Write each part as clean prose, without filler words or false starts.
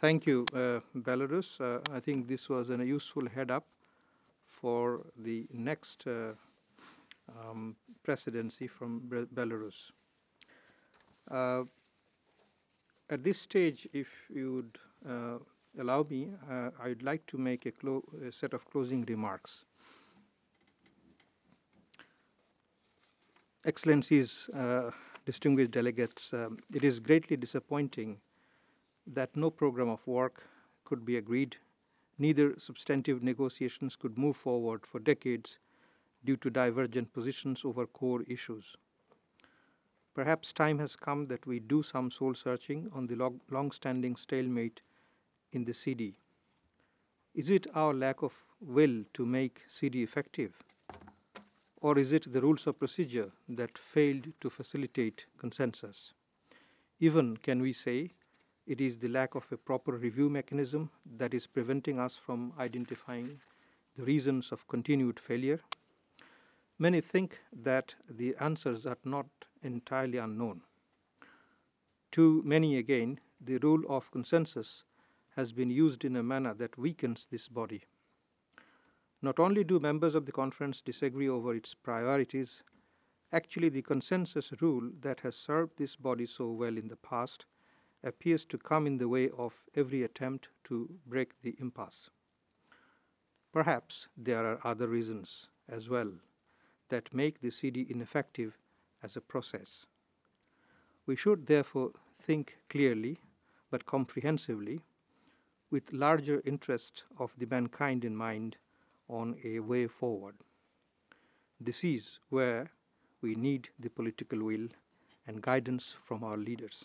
Thank you, Belarus. I think this was a useful head up for the next presidency from Belarus. Uh, at this stage, if you would allow me, I'd like to make a set of closing remarks. Excellencies, distinguished delegates, it is greatly disappointing that no program of work could be agreed, neither substantive negotiations could move forward for decades due to divergent positions over core issues. Perhaps time has come that we do some soul searching on the long-standing stalemate in the CD. Is it our lack of will to make CD effective? Or is it the rules of procedure that failed to facilitate consensus? Even can we say it is the lack of a proper review mechanism that is preventing us from identifying the reasons of continued failure? Many think that the answers are not entirely unknown. To many again, the rule of consensus has been used in a manner that weakens this body. Not only do members of the conference disagree over its priorities, actually the consensus rule that has served this body so well in the past appears to come in the way of every attempt to break the impasse. Perhaps there are other reasons as well that make the CD ineffective as a process. We should therefore think clearly but comprehensively with larger interest of the mankind in mind on a way forward. This is where we need the political will and guidance from our leaders.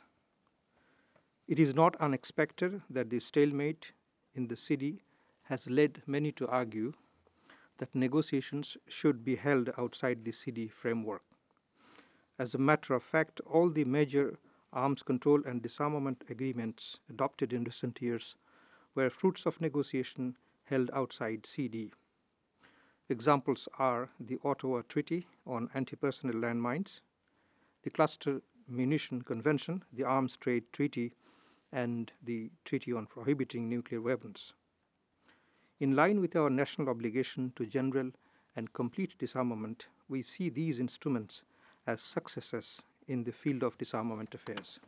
It is not unexpected that the stalemate in the city has led many to argue that negotiations should be held outside the city framework. As a matter of fact, all the major arms control and disarmament agreements adopted in recent years were fruits of negotiation held outside CD. Examples are the Ottawa Treaty on Anti-Personnel Landmines, the Cluster Munition Convention, the Arms Trade Treaty, and the Treaty on Prohibiting Nuclear Weapons. In line with our national obligation to general and complete disarmament, we see these instruments as successes in the field of disarmament affairs.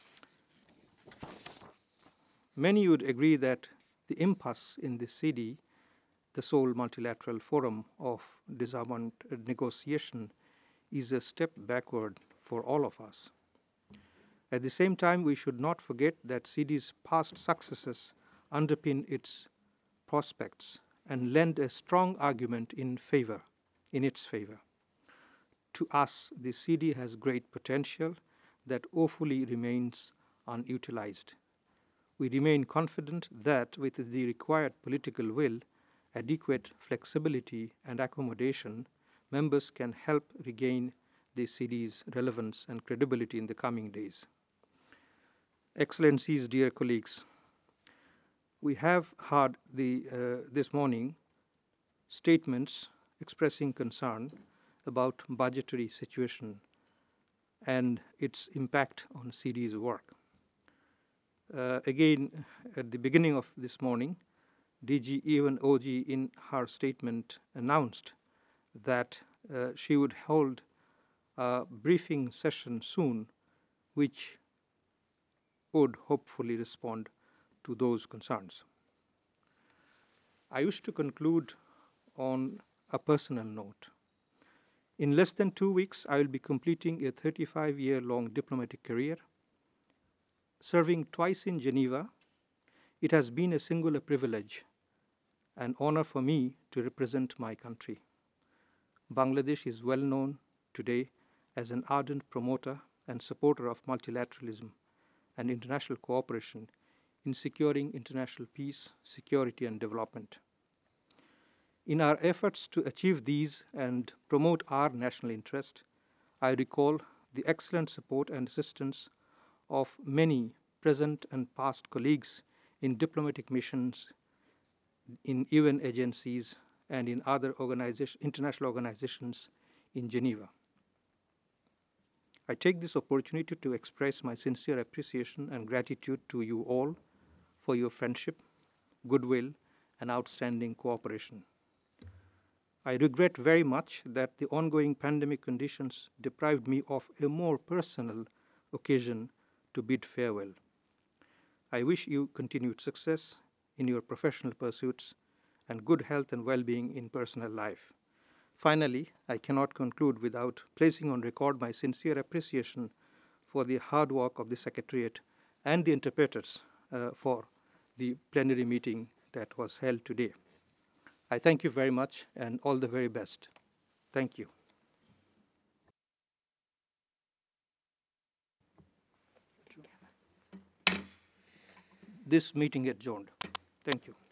Many would agree that the impasse in the CD, the sole multilateral forum of disarmament negotiation, is a step backward for all of us. At the same time, we should not forget that CD's past successes underpin its prospects and lend a strong argument in its favor. To us, the CD has great potential that woefully remains unutilized. We remain confident that with the required political will, adequate flexibility, and accommodation, members can help regain the CD's relevance and credibility in the coming days. Excellencies, dear colleagues, we have heard this morning statements expressing concern about budgetary situation and its impact on CD's work. Again, at the beginning of this morning, DG Evan Oji in her statement announced that she would hold a briefing session soon which would hopefully respond to those concerns. I wish to conclude on a personal note. In less than 2 weeks, I will be completing a 35-year-long diplomatic career. Serving twice in Geneva, it has been a singular privilege, an honor for me to represent my country. Bangladesh is well known today as an ardent promoter and supporter of multilateralism and international cooperation in securing international peace, security, and development. In our efforts to achieve these and promote our national interest, I recall the excellent support and assistance of many present and past colleagues in diplomatic missions, in UN agencies, and in other international organizations in Geneva. I take this opportunity to express my sincere appreciation and gratitude to you all for your friendship, goodwill, and outstanding cooperation. I regret very much that the ongoing pandemic conditions deprived me of a more personal occasion to bid farewell. I wish you continued success in your professional pursuits and good health and well being in personal life. Finally, I cannot conclude without placing on record my sincere appreciation for the hard work of the Secretariat and the interpreters for the plenary meeting that was held today. I thank you very much and all the very best. Thank you. This meeting adjourned. Thank you.